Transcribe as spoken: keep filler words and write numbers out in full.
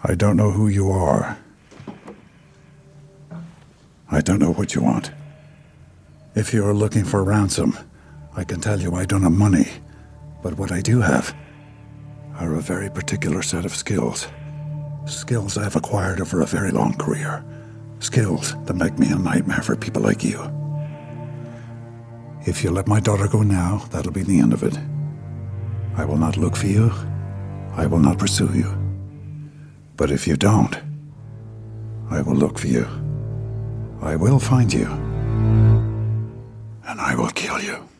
I don't know who you are. I don't know what you want. If you are looking for ransom, I can tell you I don't have money. But what I do have are a very particular set of skills. Skills I've acquired over a very long career. Skills that make me a nightmare for people like you. If you let my daughter go now, that'll be the end of it. I will not look for you. I will not pursue you. But if you don't, I will look for you. I will find you. And I will kill you.